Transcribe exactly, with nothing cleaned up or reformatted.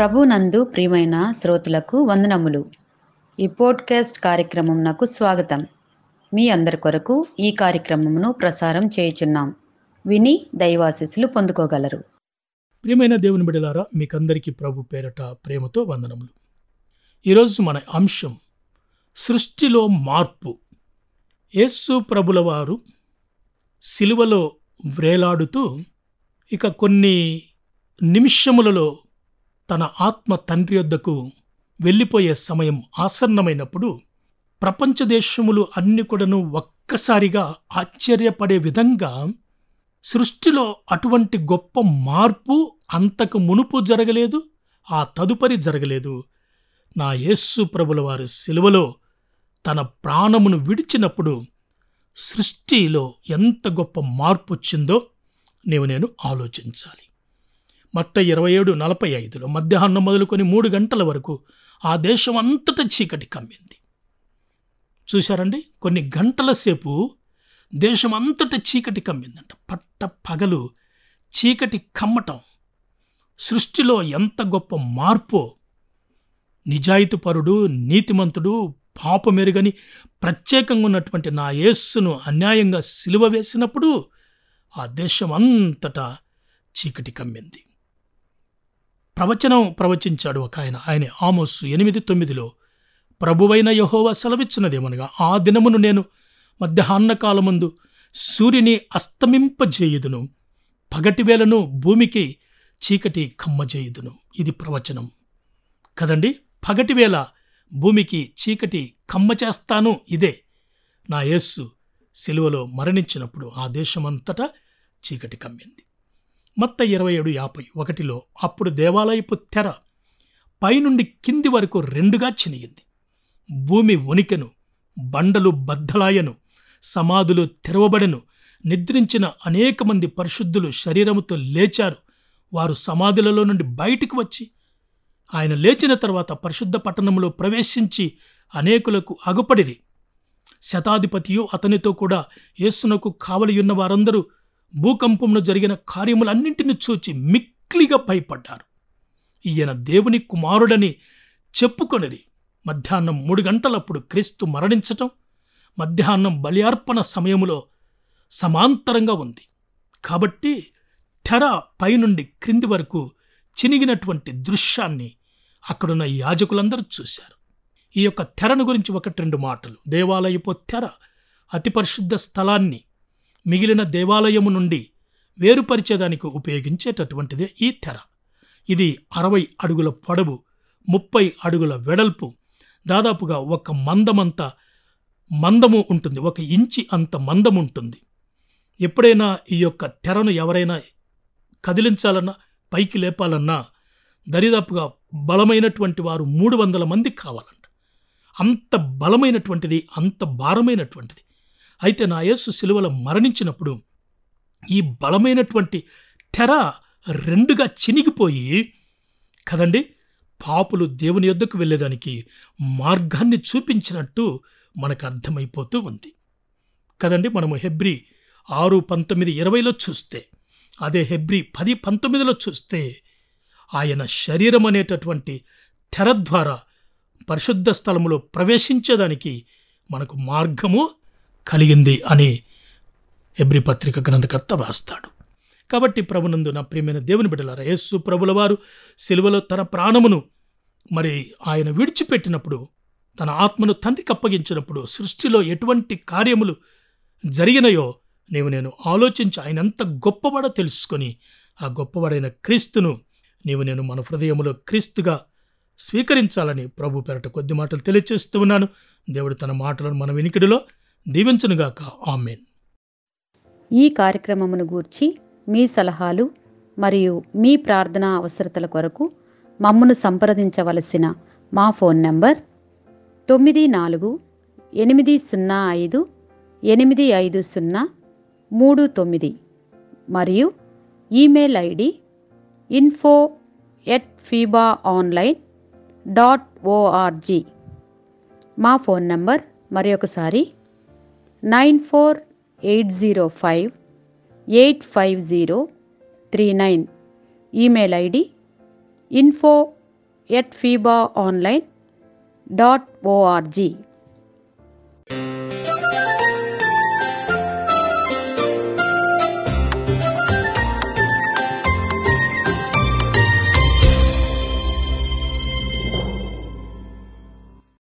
ప్రభునందు ప్రియమైన శ్రోతలకు వందనములు. ఈ పోడ్కాస్ట్ కార్యక్రమం నాకు స్వాగతం. మీ అందరి కొరకు ఈ కార్యక్రమమును ప్రసారం చేయుచున్నాం. విని దైవాశీస్సులు పొందుకోగలరు. ప్రియమైన దేవుని బిడ్డలారా, మీకందరికీ ప్రభు పేరట ప్రేమతో వందనములు. ఈరోజు మన అంశం సృష్టిలో మార్పు. యేసు ప్రభుల వారు సిలువలో వ్రేలాడుతూ ఇక కొన్ని నిమిషములలో తన ఆత్మ తండ్రి యొద్దకు వెళ్ళిపోయే సమయం ఆసన్నమైనప్పుడు ప్రపంచ దేశములు అన్ని కూడాను ఒక్కసారిగా ఆశ్చర్యపడే విధంగా సృష్టిలో అటువంటి గొప్ప మార్పు అంతకు మునుపు జరగలేదు, ఆ తదుపరి జరగలేదు. నా యేసు ప్రభుల వారు సిలువలో తన ప్రాణమును విడిచినప్పుడు సృష్టిలో ఎంత గొప్ప మార్పు వచ్చిందో నీవు నేను ఆలోచించాలి. మత్తయి ఇరవై ఏడు నలభై ఐదులో మధ్యాహ్నం మొదలుకొని మూడు గంటల వరకు ఆ దేశం అంతటా చీకటి కమ్మింది. చూశారండి, కొన్ని గంటల సేపు దేశం అంతటా చీకటి కమ్మిందంట. పట్ట పగలు చీకటి కమ్మటం సృష్టిలో ఎంత గొప్ప మార్పో. నిజాయితీపరుడు, నీతిమంతుడు, పాపమెరుగని ప్రత్యేకంగా ఉన్నటువంటి నా యేస్సును అన్యాయంగా సిలువ వేసినప్పుడు ఆ దేశం అంతటా చీకటి కమ్మింది. ప్రవచనం ప్రవచించాడు ఒక ఆయన. ఆయన ఆమోసు ఎనిమిది తొమ్మిదిలో ప్రభువైన యెహోవా సెలవిచ్చినదేమనగా, ఆ దినమును నేను మధ్యాహ్న కాలమందు సూర్యుని అస్తమింపజేయుదును, పగటివేళను భూమికి చీకటి కమ్మజేయుదును. ఇది ప్రవచనం కదండి. పగటివేళ భూమికి చీకటి కమ్మ చేస్తాను. ఇదే నా యేస్సు సిలువలో మరణించినప్పుడు ఆ దేశమంతటా చీకటి కమ్మింది. మత్తయి ఇరవై ఏడు యాభై ఒకటిలో అప్పుడు దేవాలయపు తెర పైనుండి కింది వరకు రెండుగా చినిగింది. భూమి వణికెను, బండలు బద్దలాయను, సమాధులు తెరవబడెను. నిద్రించిన అనేక మంది పరిశుద్ధులు శరీరముతో లేచారు. వారు సమాధులలో నుండి బయటికి వచ్చి ఆయన లేచిన తర్వాత పరిశుద్ధ పట్టణంలో ప్రవేశించి అనేకులకు అగుపడిరి. శతాధిపతియు అతనితో కూడా యేసునకు కావలియున్న వారందరూ భూకంపంలో జరిగిన కార్యములన్నింటినీ చూచి మిక్కిలిగా భయపడ్డారు. ఈయన దేవుని కుమారుడని చెప్పుకొనిరి. మధ్యాహ్నం మూడు గంటలప్పుడు క్రీస్తు మరణించటం మధ్యాహ్నం బలియార్పణ సమయములో సమాంతరంగా ఉంది. కాబట్టి తెర పైనుండి క్రింది వరకు చినిగినటువంటి దృశ్యాన్ని అక్కడున్న యాజకులందరూ చూశారు. ఈ యొక్క తెరను గురించి ఒకటి రెండు మాటలు. దేవాలయపు తెర అతి పరిశుద్ధ స్థలాన్ని మిగిలిన దేవాలయము నుండి వేరుపరిచేదానికి ఉపయోగించేటటువంటిదే ఈ తెర. ఇది అరవై అడుగుల పొడవు, ముప్పై అడుగుల వెడల్పు, దాదాపుగా ఒక మందమంత మందము ఉంటుంది, ఒక ఇంచి అంత మందం ఉంటుంది. ఎప్పుడైనా ఈ యొక్క తెరను ఎవరైనా కదిలించాలన్నా, పైకి లేపాలన్నా దరిదాపుగా బలమైనటువంటి వారు మూడు వందల మంది కావాలంట. అంత బలమైనటువంటిది, అంత భారమైనటువంటిది. అయితే నా యేసు సిలువలో మరణించినప్పుడు ఈ బలమైనటువంటి తెర రెండుగా చినిగిపోయి కదండి పాపులు దేవుని యొద్దకు వెళ్ళేదానికి మార్గాన్ని చూపించినట్టు మనకు అర్థమైపోతూ ఉంది కదండి. మనము హెబ్రీ ఆరు పంతొమ్మిది ఇరవైలో చూస్తే, అదే హెబ్రీ పది పంతొమ్మిదిలో చూస్తే ఆయన శరీరం అనేటటువంటి తెర ద్వారా పరిశుద్ధ స్థలములో ప్రవేశించేదానికి మనకు మార్గము కలిగింది అని హెబ్రీ పత్రిక గ్రంథకర్త వ్రాస్తాడు. కాబట్టి ప్రభునందు నా ప్రియమైన దేవుని బిడ్డలారా, యేసు ప్రభుల వారు సిలువలో తన ప్రాణమును మరి ఆయన విడిచిపెట్టినప్పుడు, తన ఆత్మను తండ్రికి అప్పగించినప్పుడు సృష్టిలో ఎటువంటి కార్యములు జరిగినాయో నీవు నేను ఆలోచించి ఆయన ఎంత గొప్పవాడో తెలుసుకొని ఆ గొప్పవాడైన క్రీస్తును నీవు నేను మన హృదయములో క్రీస్తుగా స్వీకరించాలని ప్రభు పేరట కొద్ది మాటలు తెలియచేస్తూ ఉన్నాను. దేవుడు తన మాటలను మన వినికిడిలో దీవించునుగాక. ఆమేన్. ఈ కార్యక్రమమును గూర్చి మీ సలహాలు మరియు మీ ప్రార్థనా అవసరతల కొరకు మమ్మను సంప్రదించవలసిన మా ఫోన్ నంబర్ తొమ్మిది నాలుగు ఎనిమిది సున్నా ఐదు ఎనిమిది ఐదు సున్నా మూడు తొమ్మిది మరియు email ID info at fiba online dot O R G. మా ఫోన్ నంబర్ మరి ఒకసారి nine four eight zero five eight five zero three nine. Email ID info at fiba online dot ORG